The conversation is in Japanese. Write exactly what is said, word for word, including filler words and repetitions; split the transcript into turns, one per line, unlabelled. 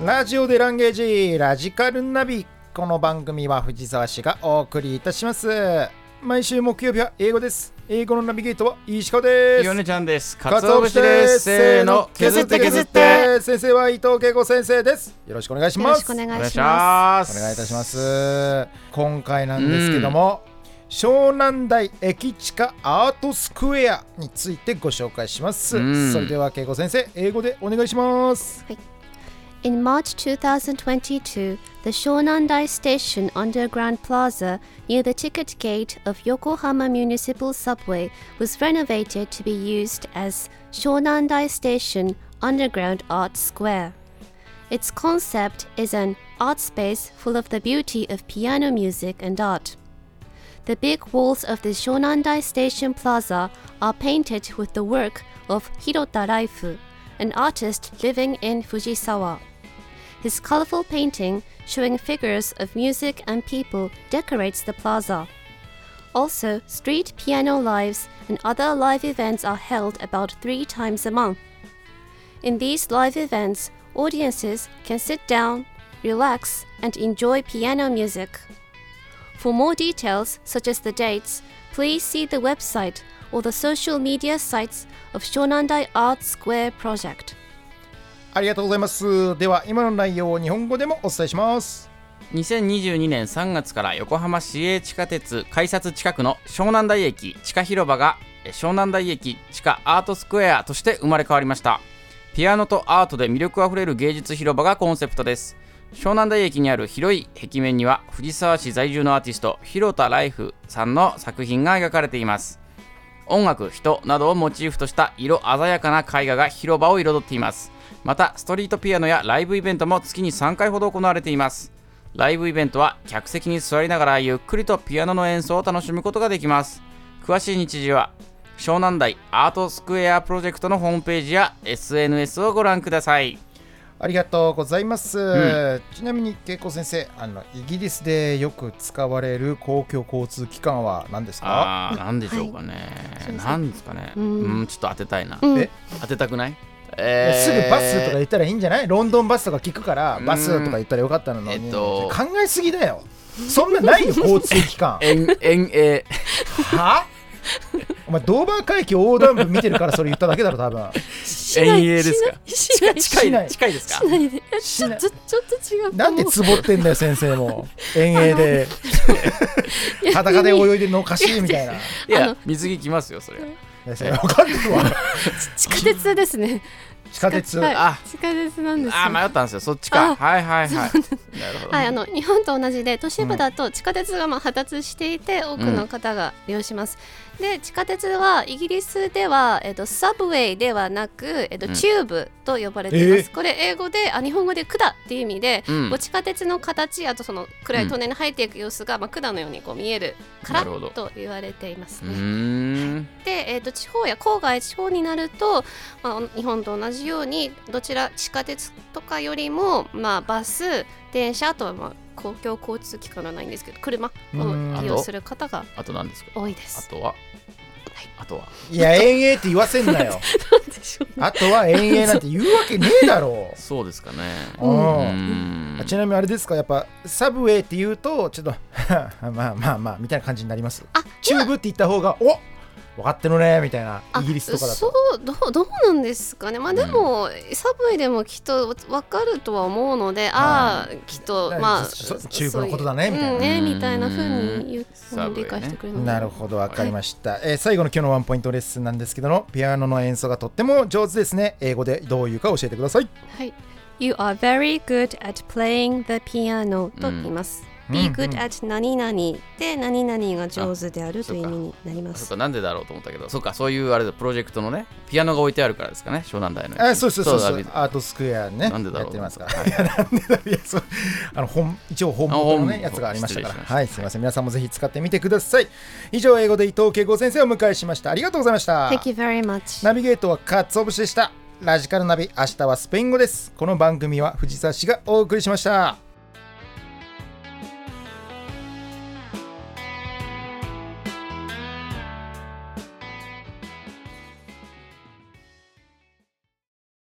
ラジオでランゲージラジカルナビ。この番組は藤沢市がお送りいたします。毎週木曜日は英語です。英語のナビゲートは石川です。
ヨネちゃんです。かつお節です。せーの、
削って削って。先生は伊藤恵子先生です。よろしくお願いします。
よろしくお願いします。
お願いいたします。今回なんですけども、湘南台駅地下アートスクエアについてご紹介します。それでは恵子先生、英語でお願いします。
はい。In March twenty twenty-two, the Shonandai Station Underground Plaza near the ticket gate of Yokohama Municipal Subway was renovated to be used as Shonandai Station Underground Art Square. Its concept is an art space full of the beauty of piano music and art. The big walls of the Shonandai Station Plaza are painted with the work of Hirota Raifu, an artist living in Fujisawa.His colorful painting, showing figures of music and people, decorates the plaza. Also, street piano lives and other live events are held about three times a month. In these live events, audiences can sit down, relax, and enjoy piano music. For more details, such as the dates, please see the website or the social media sites of Shonandai Art Square Project.
ありがとうございます。では今の内容を日本語でもお伝えします。
にせんにじゅうにねんさんがつから横浜市営地下鉄改札近くの湘南台駅地下広場が湘南台駅地下アートスクエアとして生まれ変わりました。ピアノとアートで魅力あふれる芸術広場がコンセプトです。湘南台駅にある広い壁面には藤沢市在住のアーティスト広田ライフさんの作品が描かれています。音楽、人などをモチーフとした色鮮やかな絵画が広場を彩っています。またストリートピアノやライブイベントも月にさんかいほど行われています。ライブイベントは客席に座りながらゆっくりとピアノの演奏を楽しむことができます。詳しい日時は湘南台アートスクエアプロジェクトのホームページや エスエヌエス をご覧ください。
ありがとうございます、うん、ちなみに恵子先生、あのイギリスでよく使われる公共交通機関は何ですか？
あ、何でしょうかね、はい、何ですかね、うん、うん、ちょっと当てたいな、
うん、え
当てたくない？
えー、すぐバスとか言ったらいいんじゃない？ロンドンバスとか聞くからバスとか言ったらよかったのに、えっと、考えすぎだよ。そんなないよ交通機関。
遠泳
は？お前ドーバー海峡横断部見てるからそれ言っただけだろ多分。
遠泳ですか？
しない
近いない近いですか？
しないでちょっとちょっと違う。
なんでつぼってんだよ先生も。遠泳で裸で泳いでるのおかしいみたいな。い
や水着着ますよそれ。
分かんないわ。
地下鉄ですね。
地下鉄、
はい、あ地下鉄なんですよ。
あ迷ったんですよ。そっちか。はいはいはい。なるほど、
はい、あの日本と同じで都市部だと地下鉄がまあ発達していて、多くの方が利用します。うん、で地下鉄はイギリスでは、えっと、サブウェイではなく、えっと、チューブと呼ばれています。うんえー、これ英語であ日本語で管っていう意味で、うん、地下鉄の形、あとその暗いトンネルに入っていく様子が、うんまあ、管のようにこう見えるからと言われていますね。はい、で、えっと、地方や郊外地方になると、まあ、日本と同じようにどちら地下鉄とかよりも、まあ、バス、電車、あとは、まあ、公共交通機関はないんですけど車を利用する方が
あと何ですか？
多いです。
あとは、はい、あとは、
いや遠泳って言わせんなよ。
なんでしょうね、
あとは遠泳なんて言うわけねえだろう。
そうですかね。
うんうん、ちなみにあれですか、やっぱサブウェイって言うとちょっとまあまあまあみたいな感じになります。あチューブって言った方がお分かってるねみたいな、イギリスとかだと。
そうどう、どうなんですかね。まあでも、うん、サブウェイでもきっと分かるとは思うので、ああきっとまあ
チューブのことだねみたいな、
うんね、みたいな風に言う理解してくれるので、
なるほど分かりました。はい、えー、最後の今日のワンポイントレッスンなんですけども、ピアノの演奏がとっても上手ですね。英語でどういうか教えてください。
はい、You are very good at playing the piano と言います。うんBe good at 何々で何々が上手であるという意味になります。
そうか、なんでだろうと思ったけど、そうか、そういうあれだ、プロジェクトのね、ピアノが置いてあるからですかね、湘南台の。
あ、そうそうそうそう、アートスクエアね、なんでだろうやってますから。いや、なんでだろう、いや、そう、あの本一応本元のねやつがありましたから、はい、すみません、皆さんもぜひ使ってみてください。以上、英語で伊藤恵子先生をお迎えしました。ありがとうございました。
Thank you very much。
ナビゲートはかつお節でした。ラジカルナビ、明日はスペイン語です。この番組は藤沢市がお送りしました。